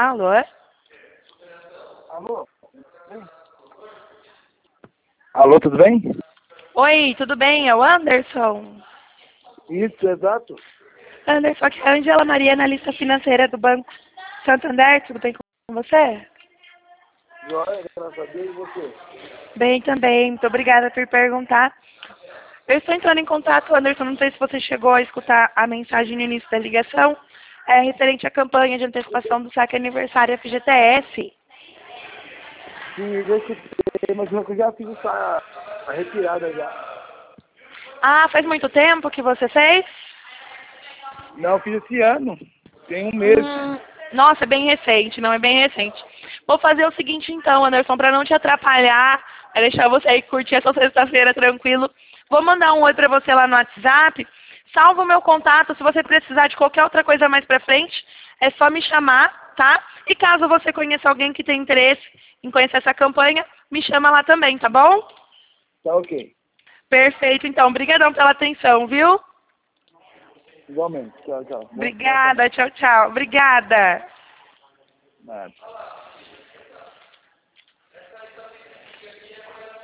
Alô? Alô? Alô, tudo bem? Oi, tudo bem? É o Anderson? Isso, exato. Anderson, aqui é a Angela Maria, analista financeira do Banco Santander. Tudo bem com você? Joia, graças a Deus, e você? Bem também, muito obrigada por perguntar. Eu estou entrando em contato, Anderson, não sei se você chegou a escutar a mensagem no início da ligação, referente à campanha de antecipação do saque aniversário FGTS. Sim, eu escutei, mas eu já fiz a retirada já. Ah, faz muito tempo que você fez? Não, eu fiz esse ano. Tem um mês. Nossa, é bem recente, não é bem recente. Vou fazer o seguinte então, Anderson, para não te atrapalhar, para deixar você aí curtir essa sexta-feira tranquilo. Vou mandar um oi para você lá no WhatsApp. Salva o meu contato, se você precisar de qualquer outra coisa mais para frente, é só me chamar, tá? E caso você conheça alguém que tem interesse em conhecer essa campanha, me chama lá também, tá bom? Tá ok. Perfeito, então. Obrigadão pela atenção, viu? Igualmente. Tchau, tchau. Boa Obrigada, tarde. tchau, tchau. Obrigada. Nada.